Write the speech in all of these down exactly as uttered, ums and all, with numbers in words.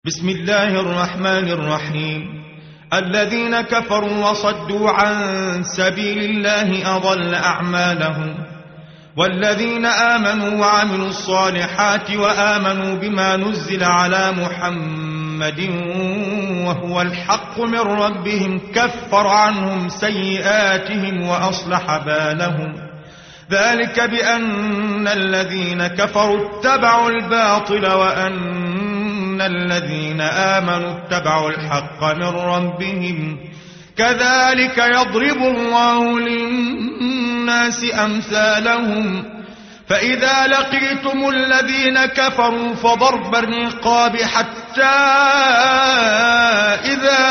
بسم الله الرحمن الرحيم. الذين كفروا وصدوا عن سبيل الله أضل أعمالهم، والذين آمنوا وعملوا الصالحات وآمنوا بما نزل على محمد وهو الحق من ربهم كفر عنهم سيئاتهم وأصلح بالهم، ذلك بأن الذين كفروا اتبعوا الباطل وأن الذين آمنوا اتبعوا الحق من ربهم، كذلك يضرب الله للناس أمثالهم. فإذا لقيتم الذين كفروا فضرب الرقاب حتى إذا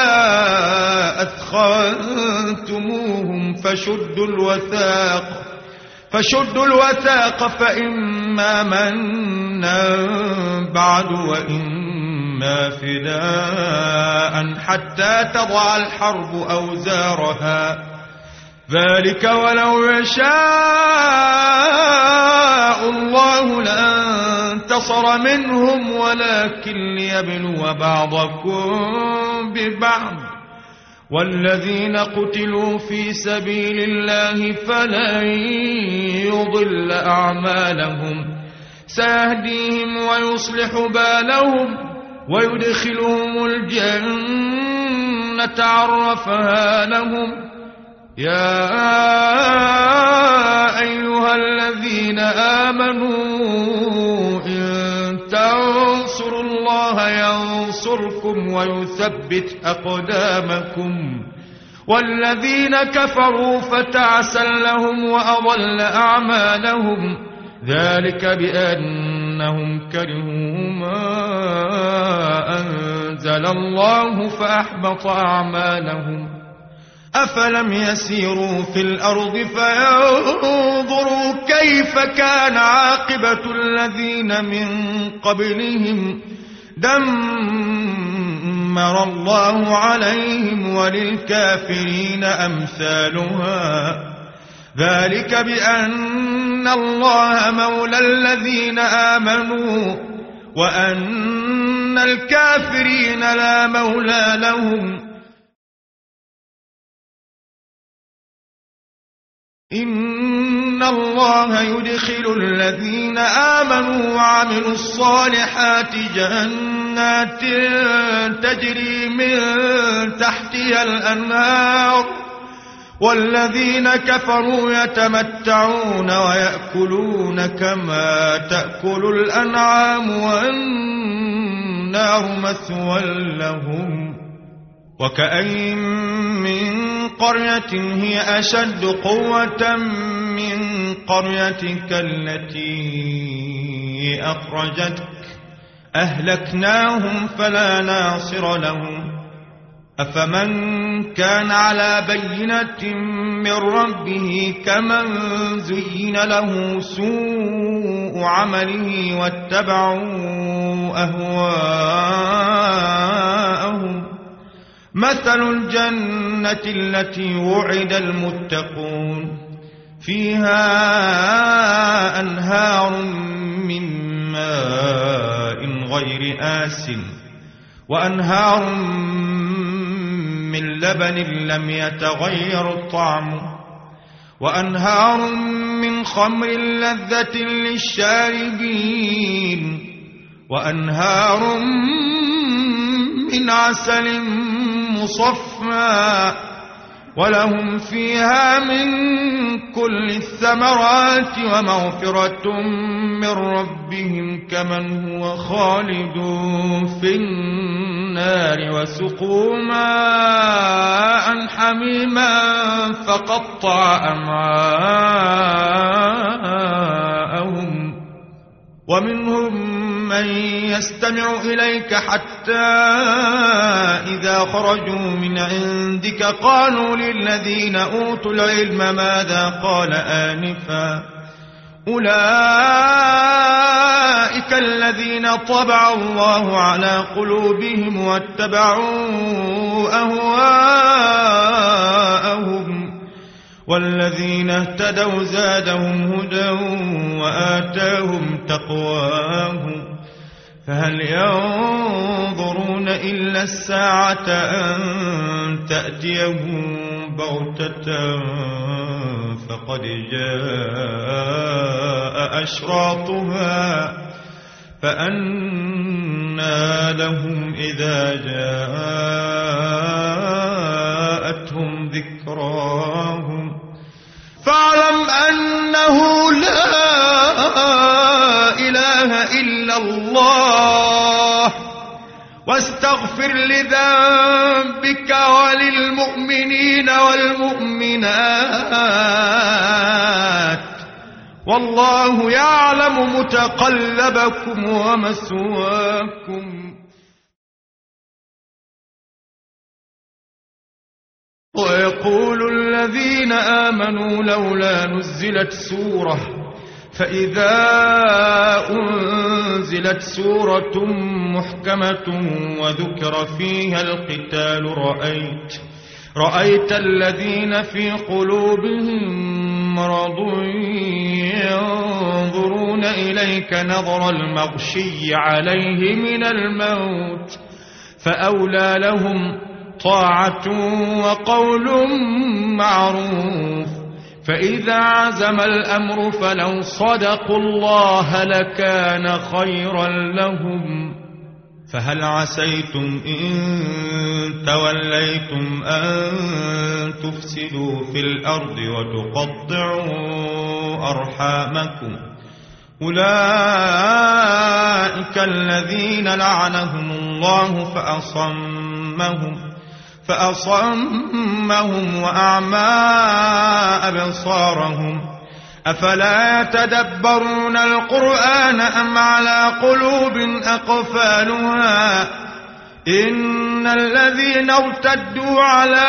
أثخنتموهم فشدوا الوثاق فشدوا الوثاق فإما منا بعد وإما فداء حتى تضع الحرب أوزارها، ذلك ولو يشاء الله لانتصر منهم ولكن ليبلو بعضكم ببعض، والذين قتلوا في سبيل الله فلن يضل أعمالهم، سيهديهم ويصلح بالهم ويدخلهم الجنة عرفها لهم. يا أيها الذين آمنوا إن تنصروا الله ينصركم ويثبت أقدامكم، والذين كفروا فتعسا لهم وأضل أعمالهم، ذلك بأنهم كرهوا ما أنزل الله فأحبط أعمالهم. أفلم يسيروا في الأرض فينظروا كيف كان عاقبة الذين من قبلهم، دمر الله عليهم وللكافرين أمثالها، ذلك بأن الله مولى الذين آمنوا وأن الكافرين لا مولى لهم. إن الله يدخل الذين آمنوا وعملوا الصالحات جنات تجري من تحتها الأنهار، والذين كفروا يتمتعون ويأكلون كما تأكل الأنعام والنار مثوى لهم. وكأين من قرية هي أشد قوة من قريتك التي أخرجتك أهلكناهم فلا ناصر لهم. أفمن كان على بينة من ربه كمن زين له سوء عمله واتبعوا أهواءهم. مثل الجنة التي وعد المتقون فيها أنهار من ماء غير آسن وأنهار من لبن لم يتغير طعمه وأنهار من خمر لذة للشاربين وأنهار من عسل مصفى ولهم فيها من كل الثمرات ومغفرة من ربهم كمن هو خالد في النار وسقوا ماء حميما فقطع أمعاءهم. ومنهم من يستمع إليك حتى إذا خرجوا من عندك قالوا للذين أوتوا العلم ماذا قال آنفا، أولئك الذين طبع الله على قلوبهم واتبعوا أهواءهم، والذين اهتدوا زادهم هدى وآتاهم تقواهم، فهل ينظرون إلا الساعة أن تأتيهم بغتة فقد جاء أشراطها فأنى لهم إذا جاءتهم ذكراهم فاعلم أنه لا إله إلا الله واستغفر لذنبك وللمؤمنين والمؤمنات والله يعلم متقلبكم ومثواكم. ويقول الذين آمنوا لولا نزلت سورة فإذا أنزلت سورة محكمة وذكر فيها القتال رأيت رأيت الذين في قلوبهم مرض ينظرون إليك نظر المغشي عليه من الموت فأولى لهم طاعة وقول معروف فإذا عزم الأمر فلو صدقوا الله لكان خيرا لهم. فهل عسيتم إن توليتم أن تفسدوا في الأرض وتقطعوا أرحامكم أولئك الذين لعنهم الله فأصمهم فأصمهم وأعمى أبصارهم أفلا يتدبرون القرآن أم على قلوب أقفالها إن الذين ارتدوا على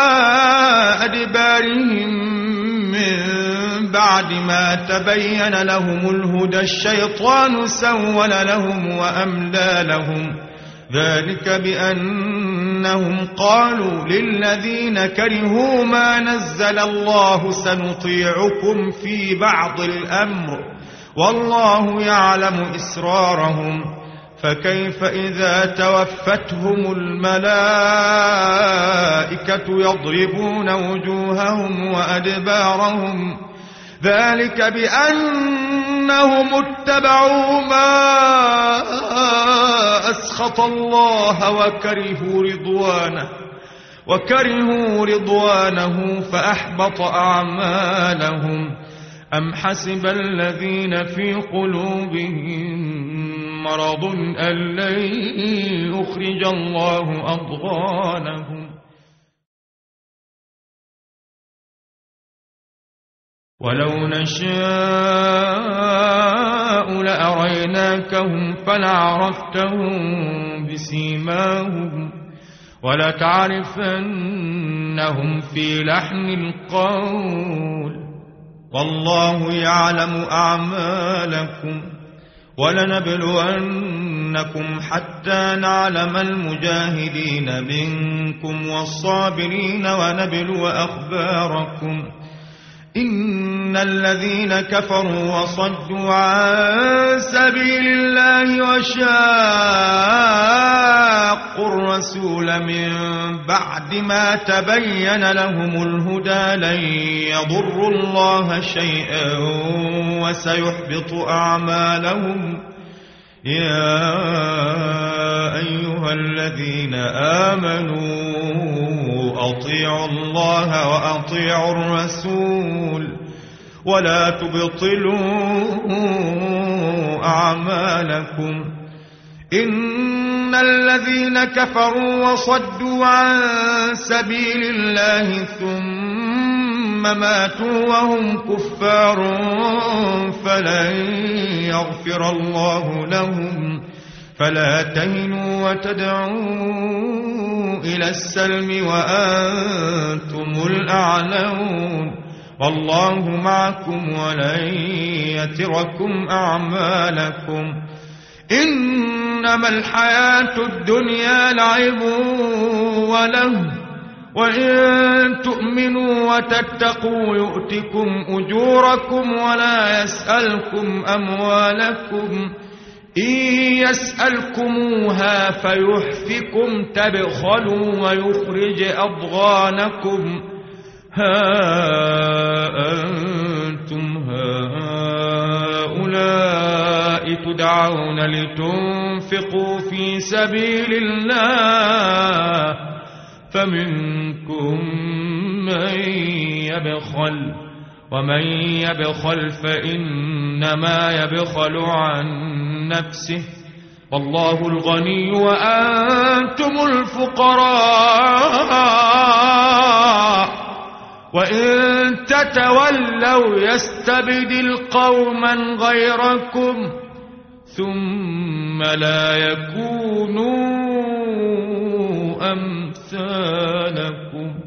أدبارهم من بعد ما تبين لهم الهدى الشيطان سول لهم وأملى لهم ذلك بأنهم قالوا للذين كرهوا ما نزل الله سنطيعكم في بعض الأمر والله يعلم إسرارهم فكيف إذا توفتهم الملائكة يضربون وجوههم وأدبارهم ذلك بأنهم اتبعوا ما أسخط الله وكرهوا رضوانه وكرهوا رضوانه فأحبط أعمالهم أم حسب الذين في قلوبهم مرض أن لن يخرج الله أضغانهم ولو نشاء لأريناكهم فلعرفتهم بسيماهم ولتعرفنهم في لحن القول والله يعلم أعمالكم ولنبلونكم حتى نعلم المجاهدين منكم والصابرين ونبلو أخباركم إن الذين كفروا وصدوا عن سبيل الله وشاقوا الرسول من بعد ما تبين لهم الهدى لن يضروا الله شيئا وسيحبط أعمالهم يا أيها الذين آمنوا أطيعوا الله وأطيعوا الرسول ولا تبطلوا أعمالكم إن الذين كفروا وصدوا عن سبيل الله ثم ماتوا وهم كفار فلن يغفر الله لهم فلا تهنوا وتدعوا إلى السلم وأنتم الأعلون والله معكم ولن يتركم أعمالكم إنما الحياة الدنيا لعب وله وإن تؤمنوا وتتقوا يؤتكم أجوركم ولا يسألكم أموالكم إن يسألكموها فيحفكم تبخلوا ويخرج أضغانكم ها أنتم هؤلاء تدعون لتنفقوا في سبيل الله فمنكم من يبخل ومن يبخل فإنما يبخل عن نفسه والله الغني وأنتم الفقراء وإن تتولوا يستبدل قوما غيركم ثم لا يكونوا أمثالكم.